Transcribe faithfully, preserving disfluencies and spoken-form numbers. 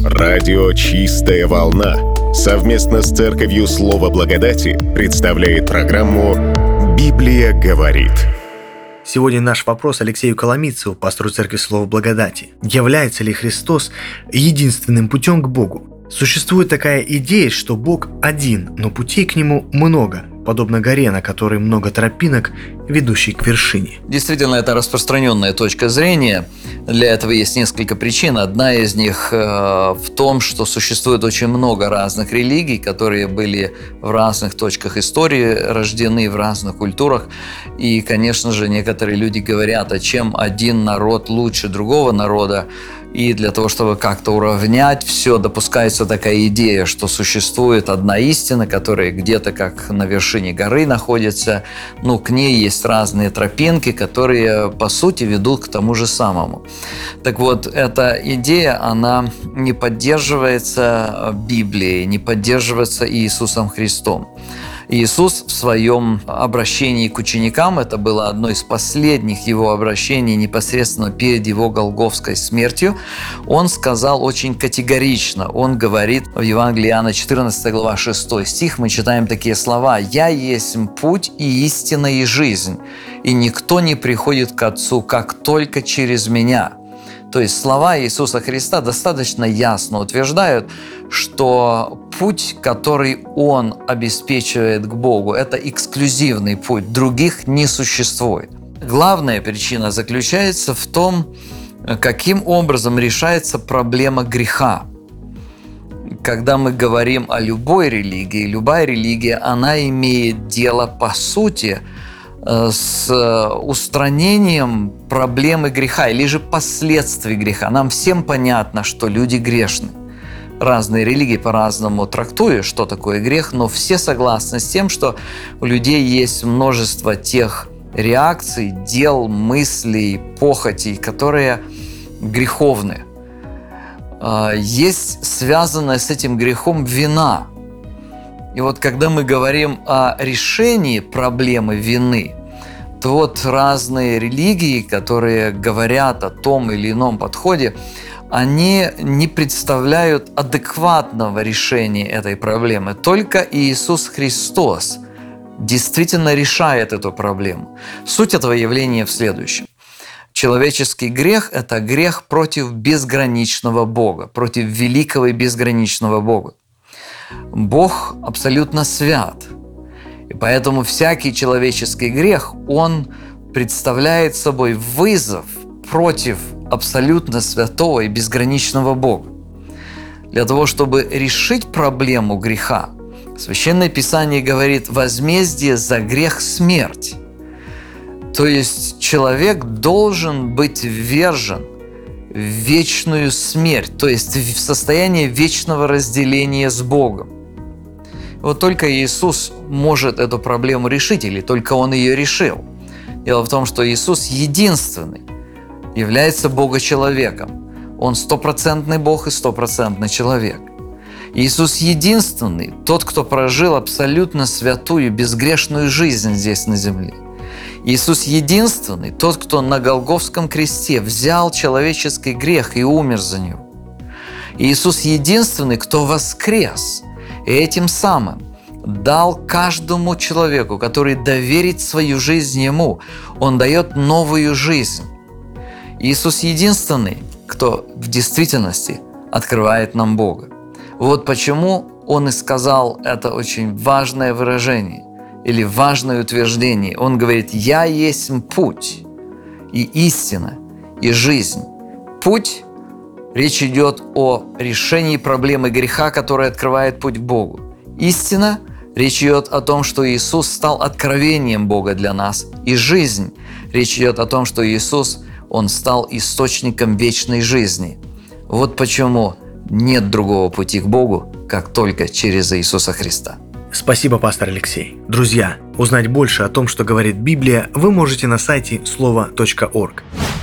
Радио «Чистая волна» совместно с Церковью Слова Благодати представляет программу «Библия говорит». Сегодня наш вопрос Алексею Коломийцеву, пастору Церкви Слова Благодати. Является ли Христос единственным путем к Богу? Существует такая идея, что Бог один, но путей к Нему много, подобно горе, на которой много тропинок, ведущих к вершине. Действительно, это распространенная точка зрения. Для этого есть несколько причин. Одна из них э, в том, что существует очень много разных религий, которые были в разных точках истории рождены, в разных культурах. И, конечно же, некоторые люди говорят, а чем один народ лучше другого народа. И для того, чтобы как-то уравнять все, допускается такая идея, что существует одна истина, которая где-то как на вершине горы находится. Ну, к ней есть разные тропинки, которые, по сути, ведут к тому же самому. Так вот, эта идея, она не поддерживается Библией, не поддерживается Иисусом Христом. Иисус в своем обращении к ученикам, это было одно из последних его обращений непосредственно перед его голгофской смертью, он сказал очень категорично, он говорит в Евангелии Иоанна четырнадцатая глава шестой стих, мы читаем такие слова: «Я есть путь и истина и жизнь, и никто не приходит к Отцу, как только через Меня». То есть слова Иисуса Христа достаточно ясно утверждают, что путь, который Он обеспечивает к Богу, это эксклюзивный путь, других не существует. Главная причина заключается в том, каким образом решается проблема греха. Когда мы говорим о любой религии, любая религия, она имеет дело по сути с устранением проблемы греха или же последствий греха. Нам всем понятно, что люди грешны. Разные религии по-разному трактуют, что такое грех, но все согласны с тем, что у людей есть множество тех реакций, дел, мыслей, похотей, которые греховны. Есть связанная с этим грехом вина. И вот когда мы говорим о решении проблемы вины, то вот разные религии, которые говорят о том или ином подходе, они не представляют адекватного решения этой проблемы. Только Иисус Христос действительно решает эту проблему. Суть этого явления в следующем. Человеческий грех – это грех против безграничного Бога, против великого и безграничного Бога. Бог абсолютно свят, и поэтому всякий человеческий грех, он представляет собой вызов против абсолютно святого и безграничного Бога. Для того, чтобы решить проблему греха, Священное Писание говорит: возмездие за грех – смерть. То есть человек должен быть ввержен в вечную смерть, то есть в состояние вечного разделения с Богом. Вот только Иисус может эту проблему решить, или только Он ее решил. Дело в том, что Иисус единственный является Бога-человеком. Он стопроцентный Бог и стопроцентный человек. Иисус единственный, тот, кто прожил абсолютно святую, безгрешную жизнь здесь на земле. Иисус единственный, тот, кто на Голгофском кресте взял человеческий грех и умер за него. Иисус единственный, кто воскрес, и этим самым дал каждому человеку, который доверит свою жизнь Ему, Он дает новую жизнь. Иисус единственный, кто в действительности открывает нам Бога. Вот почему Он и сказал это очень важное выражение или важное утверждение. Он говорит: «Я есть путь и истина и жизнь». Путь, речь идет о решении проблемы греха, которая открывает путь к Богу. Истина, речь идет о том, что Иисус стал откровением Бога для нас. И жизнь, речь идет о том, что Иисус, Он стал источником вечной жизни. Вот почему нет другого пути к Богу, как только через Иисуса Христа. Спасибо, пастор Алексей. Друзья, узнать больше о том, что говорит Библия, вы можете на сайте слова точка орг.